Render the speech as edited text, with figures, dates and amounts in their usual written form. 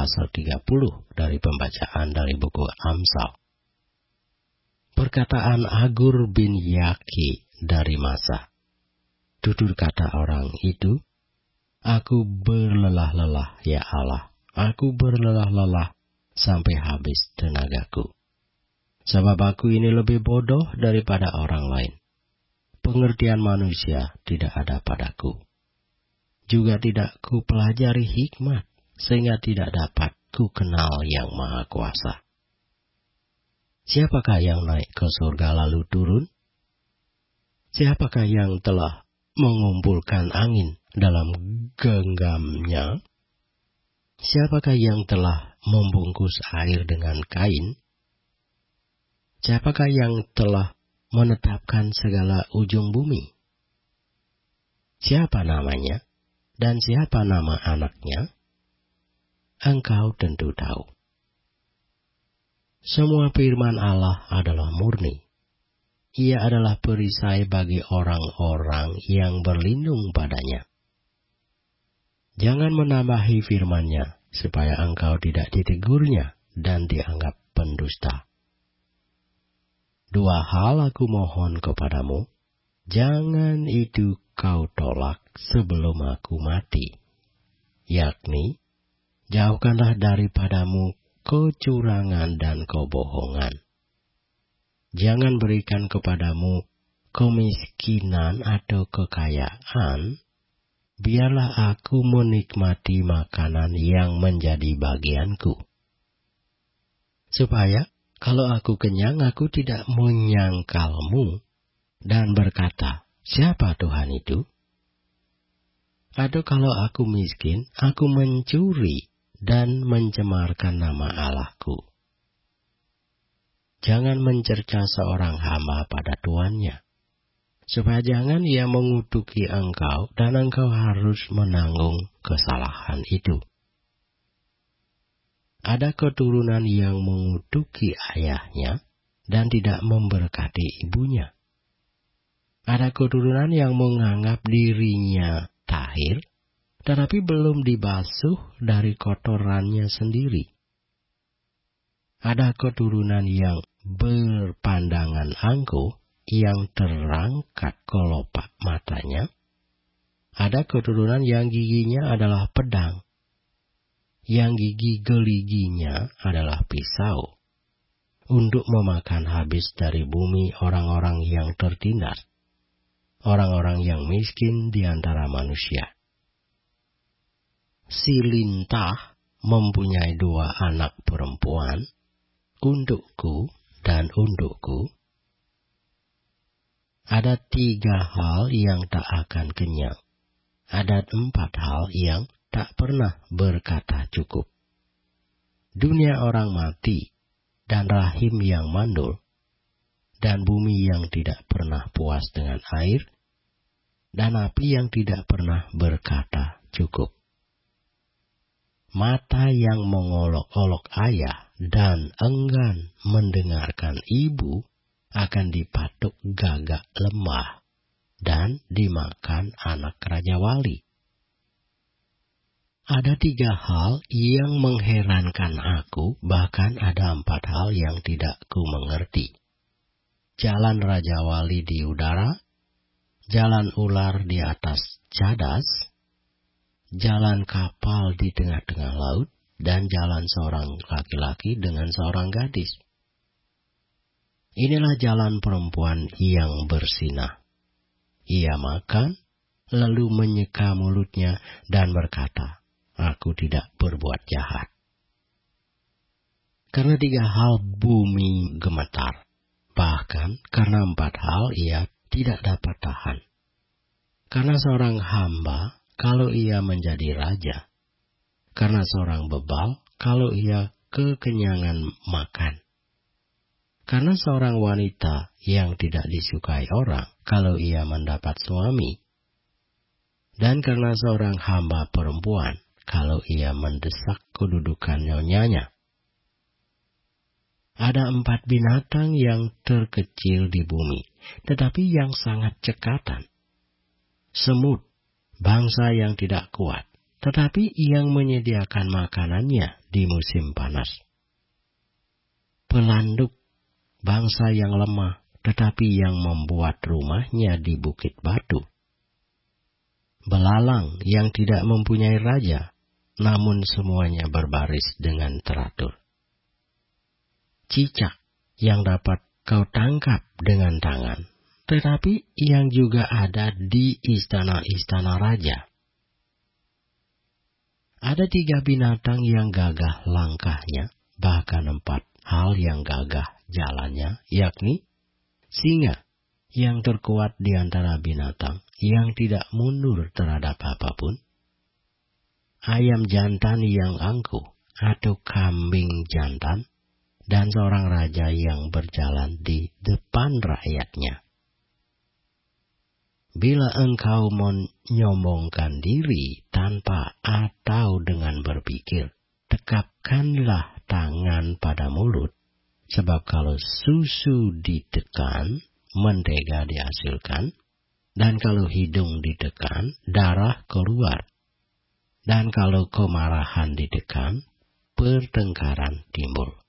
pasal 30 dari pembacaan dari buku Amsal. Perkataan Agur bin Yaki dari Masa. Tutur kata orang itu, "Aku berlelah-lelah, ya Allah, aku berlelah-lelah sampai habis tenagaku. Sebab aku ini lebih bodoh daripada orang lain. Pengertian manusia tidak ada padaku. Juga tidak ku pelajari hikmat, sehingga tidak dapat ku kenal yang Maha Kuasa. Siapakah yang naik ke surga lalu turun? Siapakah yang telah mengumpulkan angin dalam genggamnya? Siapakah yang telah membungkus air dengan kain? Siapakah yang telah menetapkan segala ujung bumi? Siapa namanya dan siapa nama anaknya? Engkau tentu tahu. Semua firman Allah adalah murni. Ia adalah perisai bagi orang-orang yang berlindung padanya. Jangan menambahi firman-Nya, supaya engkau tidak ditegurnya dan dianggap pendusta. 2 hal aku mohon kepadamu, jangan itu kau tolak sebelum aku mati, yakni, jauhkanlah daripadamu kecurangan dan kebohongan. Jangan berikan kepadamu kemiskinan atau kekayaan, biarlah aku menikmati makanan yang menjadi bagianku. Supaya kalau aku kenyang, aku tidak menyangkalmu dan berkata, siapa Tuhan itu? Atau kalau aku miskin, aku mencuri dan mencemarkan nama Allahku. Jangan mencerca seorang hamba pada tuannya, supaya jangan ia mengutuki engkau dan engkau harus menanggung kesalahan itu. Ada keturunan yang mengutuki ayahnya dan tidak memberkati ibunya. Ada keturunan yang menganggap dirinya tahir, tetapi belum dibasuh dari kotorannya sendiri. Ada keturunan yang berpandangan angkuh, yang terangkat kelopak matanya. Ada keturunan yang giginya adalah pedang, yang gigi geliginya adalah pisau, untuk memakan habis dari bumi orang-orang yang tertindas, orang-orang yang miskin di antara manusia. Si lintah mempunyai 2 anak perempuan, undukku dan undukku. Ada 3 hal yang tak akan kenyang. Ada 4 hal yang tak pernah berkata cukup. Dunia orang mati, dan rahim yang mandul, dan bumi yang tidak pernah puas dengan air, dan api yang tidak pernah berkata cukup. Mata yang mengolok-olok ayah dan enggan mendengarkan ibu akan dipatuk gagak lemah dan dimakan anak raja wali. Ada 3 hal yang mengherankan aku, bahkan ada 4 hal yang tidak ku mengerti. Jalan raja wali di udara, jalan ular di atas cadas, jalan kapal di tengah-tengah laut, dan jalan seorang laki-laki dengan seorang gadis. Inilah jalan perempuan yang bersinah. Ia makan, lalu menyeka mulutnya dan berkata, aku tidak berbuat jahat. Karena 3 hal bumi gemetar, bahkan karena 4 hal ia tidak dapat tahan. Karena seorang hamba, kalau ia menjadi raja. Karena seorang bebal, kalau ia kekenyangan makan. Karena seorang wanita yang tidak disukai orang, kalau ia mendapat suami. Dan karena seorang hamba perempuan, kalau ia mendesak kedudukan nyonyanya. Ada 4 binatang yang terkecil di bumi, tetapi yang sangat cekatan. Semut, bangsa yang tidak kuat, tetapi yang menyediakan makanannya di musim panas. Pelanduk, bangsa yang lemah, tetapi yang membuat rumahnya di bukit batu. Belalang yang tidak mempunyai raja, namun semuanya berbaris dengan teratur. Cicak yang dapat kau tangkap dengan tangan, tetapi yang juga ada di istana-istana raja. Ada 3 binatang yang gagah langkahnya, bahkan 4 hal yang gagah jalannya, yakni singa yang terkuat di antara binatang, yang tidak mundur terhadap apapun, ayam jantan yang angkuh atau kambing jantan, dan seorang raja yang berjalan di depan rakyatnya. Bila engkau menyombongkan diri tanpa atau dengan berpikir, tekapkanlah tangan pada mulut, sebab kalau susu ditekan, mentega dihasilkan, dan kalau hidung ditekan, darah keluar. Dan kalau kemarahan ditekan, pertengkaran timbul.